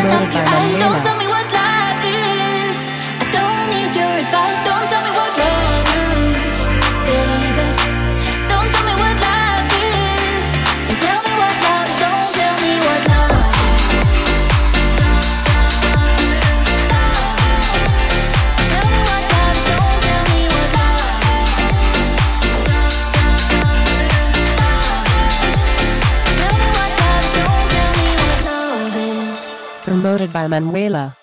open up your eyes. Don't Manuela. tell me what life is. I don't need your advice. Don't tell me what love is, baby. Don't tell me what life is. Don't tell me what love is. Don't tell me what love is. Tell me what love is. Don't tell me what love is. Tell me what love is. Don't tell me what love is. Promoted by Manuela.